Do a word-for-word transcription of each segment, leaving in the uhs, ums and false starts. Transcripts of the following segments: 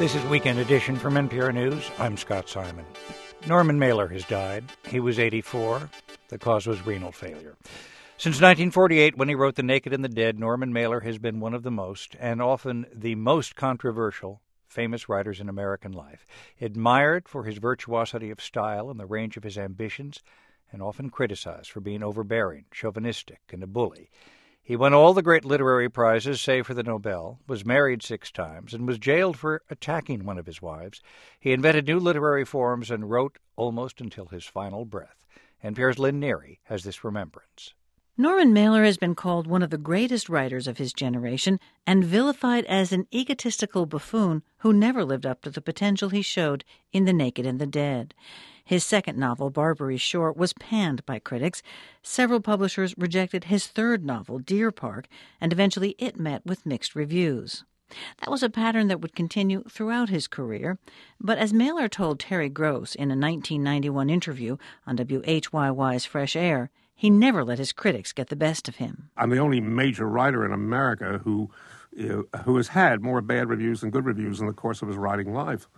This is Weekend Edition from N P R News. I'm Scott Simon. Norman Mailer has died. He was eighty-four. The cause was renal failure. Since nineteen forty-eight, when he wrote The Naked and the Dead, Norman Mailer has been one of the most, and often the most controversial, famous writers in American life. Admired for his virtuosity of style and the range of his ambitions, and often criticized for being overbearing, chauvinistic, and a bully. He won all the great literary prizes, save for the Nobel, was married six times, and was jailed for attacking one of his wives. He invented new literary forms and wrote almost until his final breath. N P R's Lynn Neary has this remembrance. Norman Mailer has been called one of the greatest writers of his generation and vilified as an egotistical buffoon who never lived up to the potential he showed in The Naked and the Dead. His second novel, Barbary Shore, was panned by critics. Several publishers rejected his third novel, Deer Park, and eventually it met with mixed reviews. That was a pattern that would continue throughout his career, but as Mailer told Terry Gross in a nineteen ninety-one interview on W H Y Y's Fresh Air, he never let his critics get the best of him. I'm the only major writer in America who, you know, who has had more bad reviews than good reviews in the course of his writing life.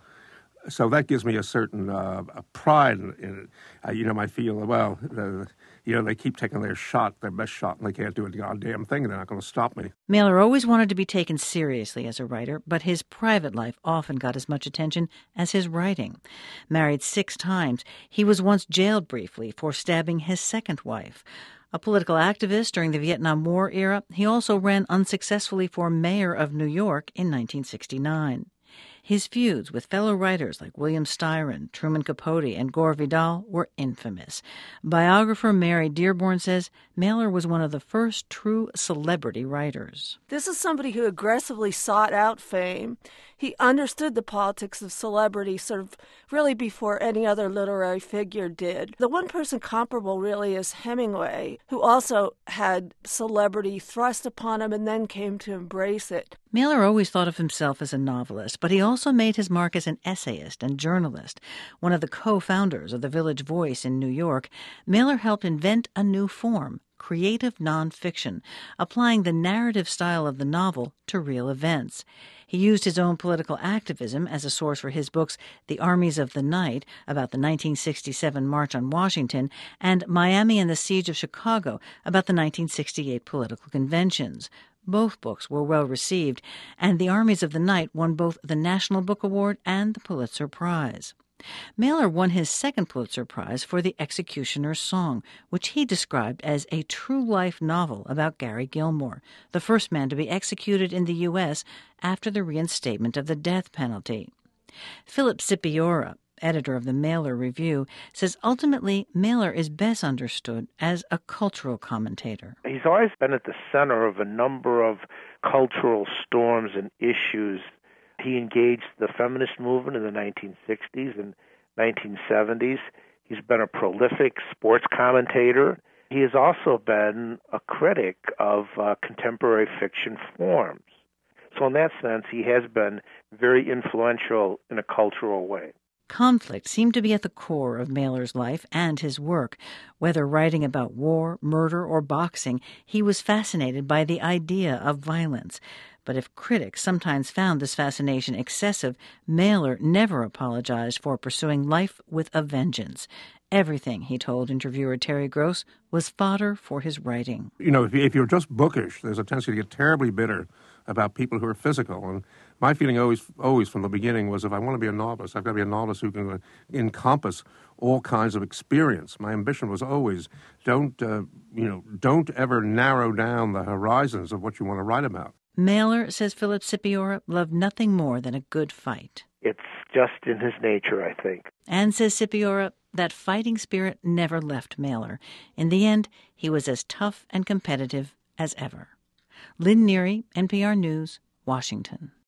So that gives me a certain uh, a pride in, in it. Uh, you know, I feel, well, uh, you know, they keep taking their shot, their best shot, and they can't do a goddamn thing, and they're not going to stop me. Mailer always wanted to be taken seriously as a writer, but his private life often got as much attention as his writing. Married six times, he was once jailed briefly for stabbing his second wife. A political activist during the Vietnam War era, he also ran unsuccessfully for mayor of New York in nineteen sixty-nine. His feuds with fellow writers like William Styron, Truman Capote, and Gore Vidal were infamous. Biographer Mary Dearborn says Mailer was one of the first true celebrity writers. This is somebody who aggressively sought out fame. He understood the politics of celebrity sort of really before any other literary figure did. The one person comparable really is Hemingway, who also had celebrity thrust upon him and then came to embrace it. Mailer always thought of himself as a novelist, but he also made his mark as an essayist and journalist. One of the co-founders of the Village Voice in New York, Mailer helped invent a new form, creative nonfiction, applying the narrative style of the novel to real events. He used his own political activism as a source for his books The Armies of the Night, about the nineteen sixty-seven March on Washington, and Miami and the Siege of Chicago, about the nineteen sixty-eight political conventions. Both books were well received, and The Armies of the Night won both the National Book Award and the Pulitzer Prize. Mailer won his second Pulitzer Prize for The Executioner's Song, which he described as a true-life novel about Gary Gilmore, the first man to be executed in the U S after the reinstatement of the death penalty. Philip Scipiora, editor of the Mailer Review, says ultimately Mailer is best understood as a cultural commentator. He's always been at the center of a number of cultural storms and issues. He engaged the feminist movement in the nineteen sixties and nineteen seventies. He's been a prolific sports commentator. He has also been a critic of uh, contemporary fiction forms. So in that sense, he has been very influential in a cultural way. Conflict seemed to be at the core of Mailer's life and his work. Whether writing about war, murder, or boxing, he was fascinated by the idea of violence. But if critics sometimes found this fascination excessive, Mailer never apologized for pursuing life with a vengeance. Everything, he told interviewer Terry Gross, was fodder for his writing. You know, if, if you're just bookish, there's a tendency to get terribly bitter about people who are physical. And my feeling always, always from the beginning was if I want to be a novelist, I've got to be a novelist who can encompass all kinds of experience. My ambition was always don't, uh, you know, don't ever narrow down the horizons of what you want to write about. Mailer, says Philip Scipiora, loved nothing more than a good fight. It's just in his nature, I think. And, says Scipiora, that fighting spirit never left Mailer. In the end, he was as tough and competitive as ever. Lynn Neary, N P R News, Washington.